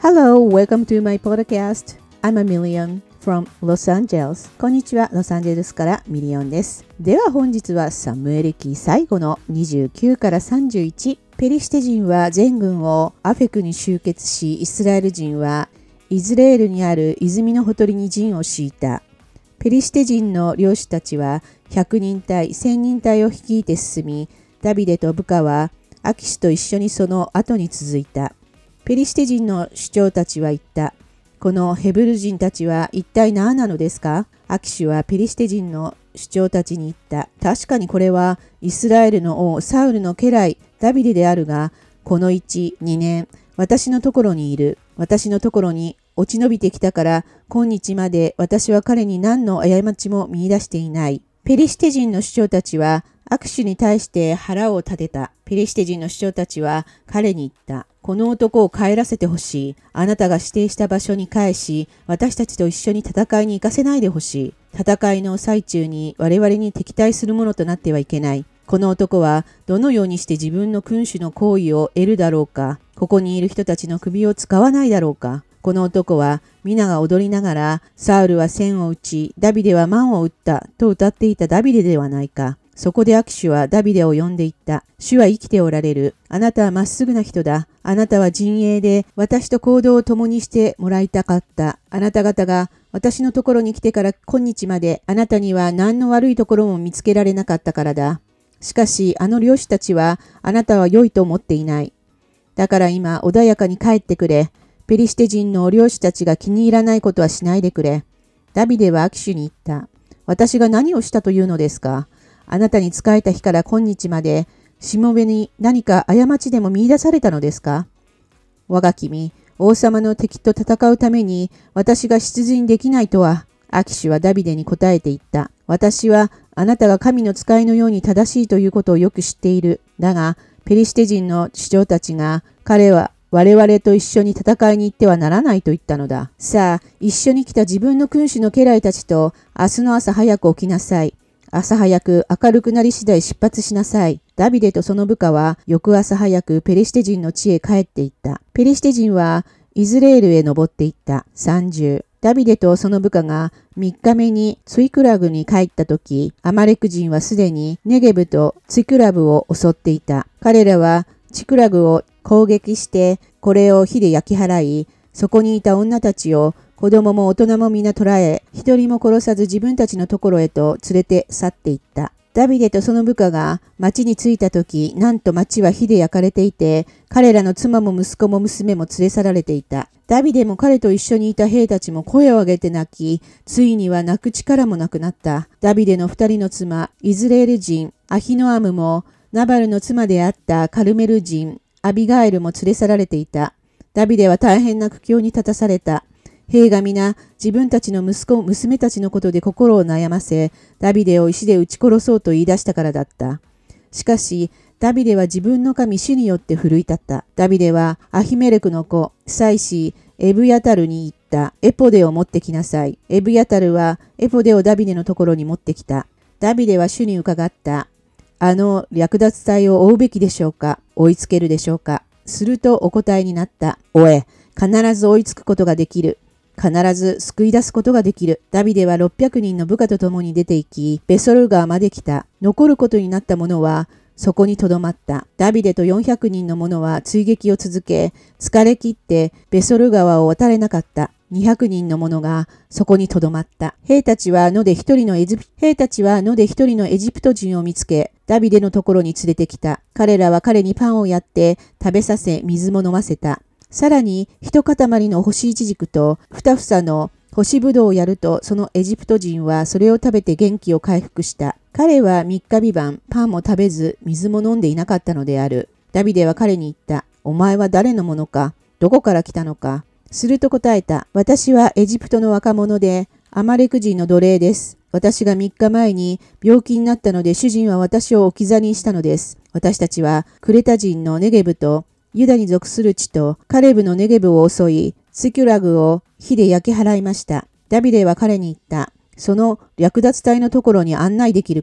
Hello, welcome to my podcast. I'm a Million from Los Angeles. こんにちは、ロサンゼルスからミリオンです。では本日はサムエル記最後の29から31。ペリシテ人は全軍をアフェクに集結し、イスラエル人はイズレールにある泉のほとりに陣を敷いた。ペリシテ人の領主たちは100人隊、1000人隊を率いて進み、ダビデと部下はアキシと一緒にその後に続いた。ペリシテ人の首長たちは言った。このヘブル人たちは一体何なのですか？アキシはペリシテ人の首長たちに言った。確かにこれはイスラエルの王サウルの家来ダビデであるが、この1、2年、私のところにいる。私のところに落ち延びてきたから、今日まで私は彼に何の過ちも見出していない。ペリシテ人の首長たちはアキシに対して腹を立てた。ペリシテ人の首長たちは彼に言った。この男を帰らせてほしい。あなたが指定した場所に返し、私たちと一緒に戦いに行かせないでほしい。戦いの最中に我々に敵対するものとなってはいけない。この男はどのようにして自分の君主の行為を得るだろうか。ここにいる人たちの首を使わないだろうか。この男は皆が踊りながら、サウルは千を打ち、ダビデは万を打ったと歌っていたダビデではないか。そこでアキシュはダビデを呼んでいった。主は生きておられる。あなたはまっすぐな人だ。あなたは陣営で私と行動を共にしてもらいたかった。あなた方が私のところに来てから今日まであなたには何の悪いところも見つけられなかったからだ。しかしあの領主たちはあなたは良いと思っていない。だから今穏やかに帰ってくれ。ペリシテ人の領主たちが気に入らないことはしないでくれ。ダビデはアキシュに言った。私が何をしたというのですか？あなたに仕えた日から今日まで、しもべに何か過ちでも見出されたのですか？我が君、王様の敵と戦うために私が出陣できないとは、アキシュはダビデに答えて言った。私はあなたが神の使いのように正しいということをよく知っている。だが、ペリシテ人の首長たちが、彼は我々と一緒に戦いに行ってはならないと言ったのだ。さあ、一緒に来た自分の君主の家来たちと明日の朝早く起きなさい。朝早く明るくなり次第出発しなさい。ダビデとその部下は翌朝早くペリシテ人の地へ帰って行った。ペリシテ人はイズレールへ登って行った。30。ダビデとその部下が3日目にツイクラグに帰った時、アマレク人はすでにネゲブとツイクラブを襲っていた。彼らはチクラグを攻撃してこれを火で焼き払い、そこにいた女たちを子供も大人も皆捕らえ、一人も殺さず自分たちのところへと連れて去っていった。ダビデとその部下が町に着いたとき、なんと町は火で焼かれていて、彼らの妻も息子も娘も連れ去られていた。ダビデも彼と一緒にいた兵たちも声を上げて泣き、ついには泣く力もなくなった。ダビデの2人の妻、イズレール人、アヒノアムも、ナバルの妻であったカルメル人、アビガエルも連れ去られていた。ダビデは大変な苦境に立たされた。兵が皆自分たちの息子、娘たちのことで心を悩ませ、ダビデを石で撃ち殺そうと言い出したからだった。しかし、ダビデは自分の神主によって奮い立った。ダビデはアヒメレクの子、祭司、エブヤタルに言った。エポデを持ってきなさい。エブヤタルはエポデをダビデのところに持ってきた。ダビデは主に伺った。あの略奪隊を追うべきでしょうか？追いつけるでしょうか？するとお答えになった。おえ、必ず追いつくことができる。必ず救い出すことができる。ダビデは600人の部下と共に出て行き、ベソル川まで来た。残ることになった者は、そこに留まった。ダビデと400人の者は追撃を続け、疲れ切ってベソル川を渡れなかった。200人の者がそこに留まった。兵たちは野で一人のエジプト人を見つけ、ダビデのところに連れてきた。彼らは彼にパンをやって食べさせ、水も飲ませた。さらに一塊の干しイチジクと二房の干しぶどうをやると、そのエジプト人はそれを食べて元気を回復した。彼は3日3晩パンも食べず水も飲んでいなかったのである。ダビデは彼に言った。お前は誰のものか？どこから来たのか？すると答えた。私はエジプトの若者でアマレク人の奴隷です。私が3日前に病気になったので主人は私を置き去りにしたのです。私たちはクレタ人のネゲブとユダに属する地とカレブのネゲブを襲い、ツキュラグを火で焼き払いました。ダビデは彼に言った。その略奪隊のところに案内できるか？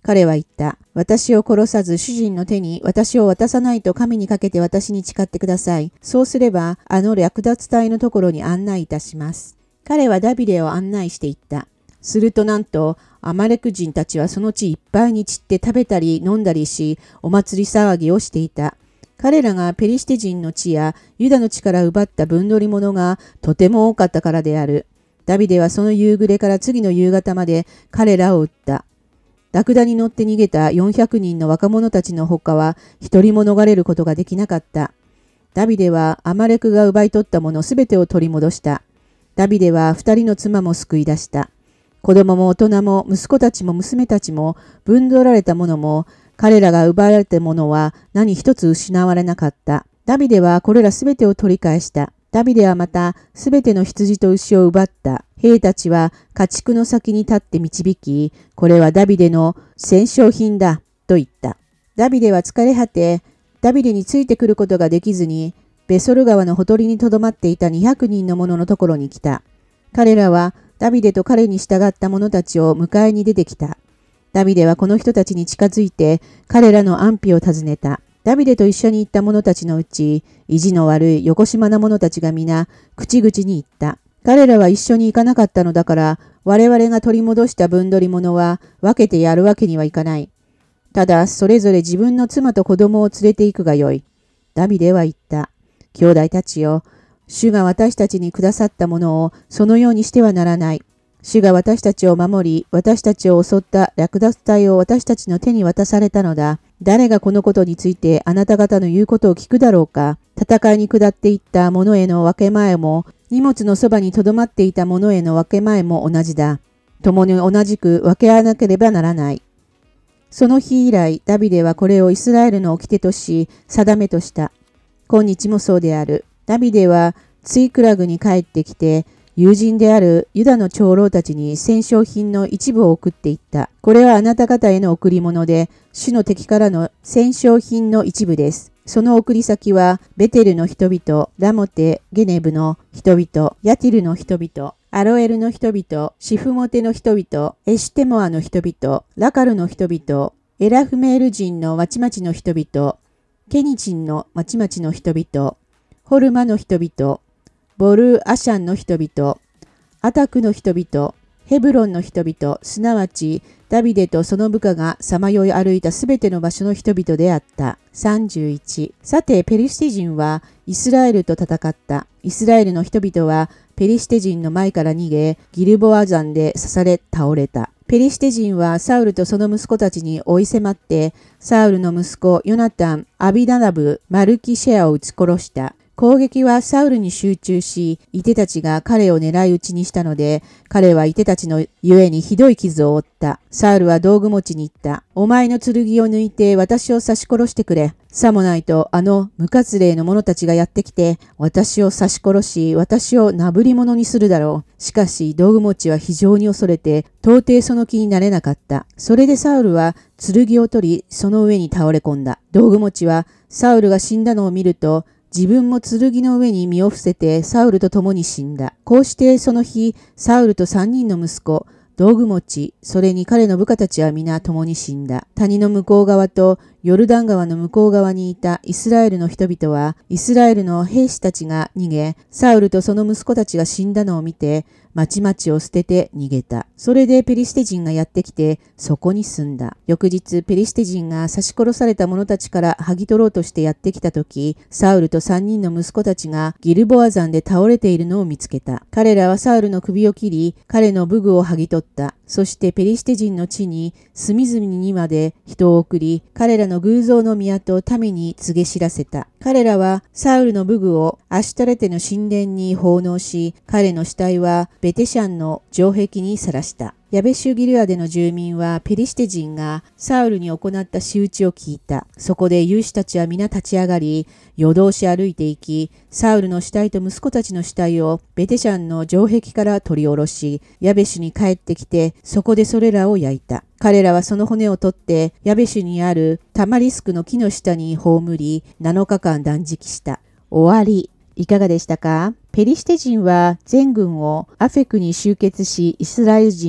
彼は言った。私を殺さず主人の手に私を渡さないと神にかけて私に誓ってください。そうすれば、あの略奪隊のところに案内いたします。彼はダビデを案内していった。するとなんと、アマレク人たちはその地いっぱいに散って食べたり飲んだりし、お祭り騒ぎをしていた。彼らがペリシテ人の地やユダの地から奪った分取り物がとても多かったからである。ダビデはその夕暮れから次の夕方まで彼らを撃った。ラクダに乗って逃げた400人の若者たちの他は一人も逃れることができなかった。ダビデはアマレクが奪い取ったものすべてを取り戻した。ダビデは2人の妻も救い出した。子供も大人も息子たちも娘たちも分取られたものも彼らが奪われたものは何一つ失われなかった。ダビデはこれらすべてを取り返した。ダビデはまたすべての羊と牛を奪った。兵たちは家畜の先に立って導き、これはダビデの戦勝品だと言った。ダビデは疲れ果て、ダビデについてくることができずに、ベソル川のほとりにとどまっていた200人の者のところに来た。彼らはダビデと彼に従った者たちを迎えに出てきた。ダビデはこの人たちに近づいて彼らの安否を尋ねた。ダビデと一緒に行った者たちのうち、意地の悪い横島な者たちが皆口々に言った。彼らは一緒に行かなかったのだから、我々が取り戻した分取り物は分けてやるわけにはいかない。ただ、それぞれ自分の妻と子供を連れて行くがよい。ダビデは言った。兄弟たちよ、主が私たちにくださったものをそのようにしてはならない。主が私たちを守り、私たちを襲った略奪隊を私たちの手に渡されたのだ。誰がこのことについてあなた方の言うことを聞くだろうか。戦いに下っていった者への分け前も、荷物のそばにとどまっていた者への分け前も同じだ。共に同じく分け合わなければならない。その日以来、ダビデはこれをイスラエルの掟とし、定めとした。今日もそうである。ダビデはツイクラグに帰ってきて、友人であるユダの長老たちに戦勝品の一部を送っていった。これはあなた方への贈り物で、主の敵からの戦勝品の一部です。その送り先は、ベテルの人々、ラモテ、ゲネブの人々、ヤティルの人々、アロエルの人々、シフモテの人々、エシュテモアの人々、ラカルの人々、エラフメール人の町々の人々、ケニチンの町々の人々、ホルマの人々、ボルアシャンの人々、アタクの人々、ヘブロンの人々、すなわちダビデとその部下がさまよい歩いたすべての場所の人々であった。31。さて、ペリシテ人はイスラエルと戦った。イスラエルの人々はペリシテ人の前から逃げ、ギルボア山で刺され倒れた。ペリシテ人はサウルとその息子たちに追い迫って、サウルの息子ヨナタン、アビダナブ、マルキシェアを撃ち殺した。攻撃はサウルに集中し、射手たちが彼を狙い撃ちにしたので、彼は射手たちのゆえにひどい傷を負った。サウルは道具持ちに言った。お前の剣を抜いて私を刺し殺してくれ。さもないとあの無活霊の者たちがやってきて、私を刺し殺し、私をなぶり者にするだろう。しかし道具持ちは非常に恐れて、到底その気になれなかった。それでサウルは剣を取り、その上に倒れ込んだ。道具持ちはサウルが死んだのを見ると、自分も剣の上に身を伏せてサウルと共に死んだ。こうしてその日、サウルと3人の息子、道具持ち、それに彼の部下たちは皆共に死んだ。谷の向こう側とヨルダン川の向こう側にいたイスラエルの人々は、イスラエルの兵士たちが逃げ、サウルとその息子たちが死んだのを見て、町々を捨てて逃げた。それでペリシテ人がやってきて、そこに住んだ。翌日、ペリシテ人が刺し殺された者たちから剥ぎ取ろうとしてやってきたとき、サウルと3人の息子たちがギルボア山で倒れているのを見つけた。彼らはサウルの首を切り、彼の武具を剥ぎ取った。そしてペリシテ人の地に隅々にまで人を送り、彼らの偶像の宮と民に告げ知らせた。彼らはサウルの武具をアシュタレテの神殿に奉納し、彼の死体はベテシャンの城壁にさらした。ヤベシュギルアデの住民はペリシテ人がサウルに行った仕打ちを聞いた。そこで勇士たちは皆立ち上がり、夜通し歩いて行き、サウルの死体と息子たちの死体をベテシャンの城壁から取り下ろし、ヤベシュに帰ってきて、そこでそれらを焼いた。彼らはその骨を取って、ヤベシュにあるタマリスクの木の下に葬り、7日間断食した。終わり。いかがでしたか？ペリシテ人は全軍をアフェクに集結し、イスラエル人は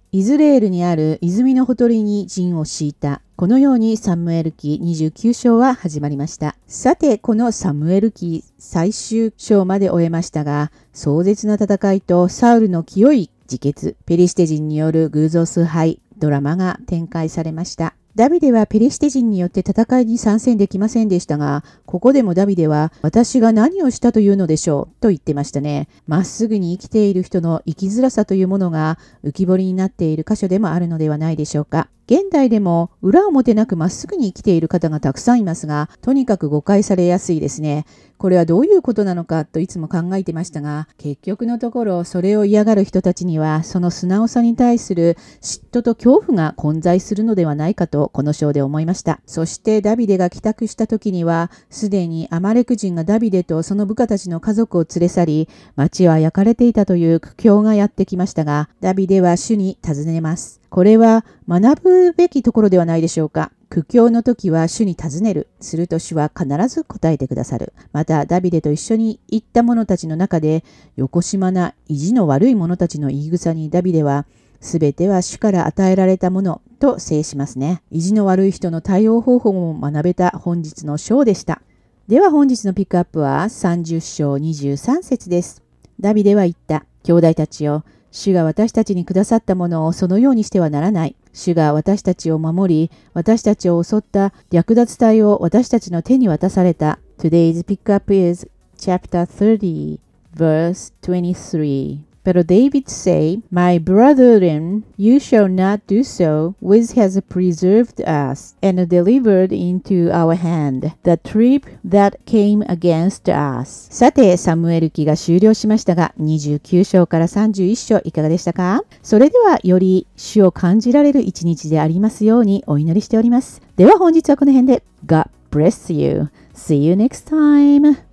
イズレールにある泉のほとりに陣を敷いた。このようにサムエル記29章は始まりました。さて、このサムエル記最終章まで終えましたが、壮絶な戦いとサウルの清い自決、ペリシテ人による偶像崇拝、ドラマが展開されました。ダビデはペリシテ人によって戦いに参戦できませんでしたが、ここでもダビデは私が何をしたというのでしょうと言ってましたね。まっすぐに生きている人の生きづらさというものが浮き彫りになっている箇所でもあるのではないでしょうか。現代でも裏表なくまっすぐに生きている方がたくさんいますが、とにかく誤解されやすいですね。これはどういうことなのかといつも考えてましたが、結局のところそれを嫌がる人たちにはその素直さに対する嫉妬と恐怖が混在するのではないかとこの章で思いました。そしてダビデが帰宅した時にはすでにアマレク人がダビデとその部下たちの家族を連れ去り、町は焼かれていたという苦境がやってきましたが、ダビデは主に尋ねます。これは学ぶべきところではないでしょうか。苦境の時は主に尋ねる。すると主は必ず答えてくださる。またダビデと一緒に行った者たちの中で、よこしまな意地の悪い者たちの言い草にダビデは、すべては主から与えられたものと制しますね。意地の悪い人の対応方法も学べた本日の章でした。では本日のピックアップは30章23節です。ダビデは言った。兄弟たちよ、主が私たちにくださったものをそのようにしてはならない。主が私たちを守り、私たちを襲った略奪隊を私たちの手に渡された。Today's pickup is chapter 30, verse 23.But David said, My brethren, you shall not do so, which has preserved us, and delivered into our hand the tribe that came against us. さて、サムエル記が終了しましたが、29章から31章いかがでしたか？それでは、より主を感じられる一日でありますようにお祈りしております。では本日はこの辺で。God bless you. See you next time.